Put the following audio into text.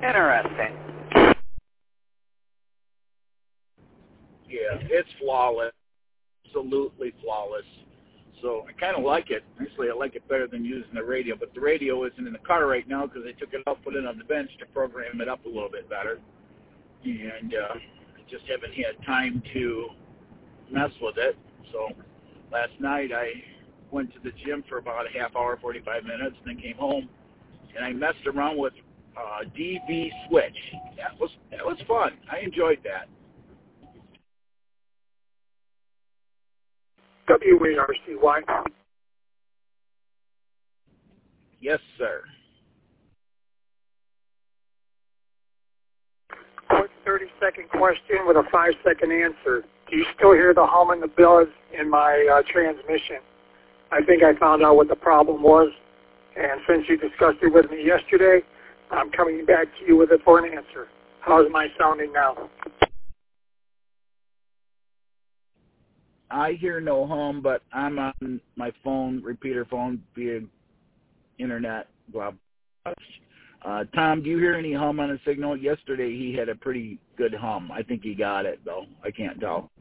Interesting. Yeah, it's flawless. Absolutely flawless. So I kind of like it. Actually, I like it better than using the radio. But the radio isn't in the car right now because I took it out, put it on the bench to program it up a little bit better. And I just haven't had time to mess with it. So last night I went to the gym for about a half hour, 45 minutes, and then came home and I messed around with DV Switch. That was fun. I enjoyed that. WARCY. Yes, sir. Quick 30-second question with a 5-second answer. Do you still hear the hum and the buzz in my transmission? I think I found out what the problem was, and since you discussed it with me yesterday, I'm coming back to you with it for an answer. How's my sounding now? I hear no hum, but I'm on my phone, repeater phone, via internet, blah, blah. Tom, do you hear any hum on the signal? Yesterday he had a pretty good hum. I think he got it, though. I can't tell.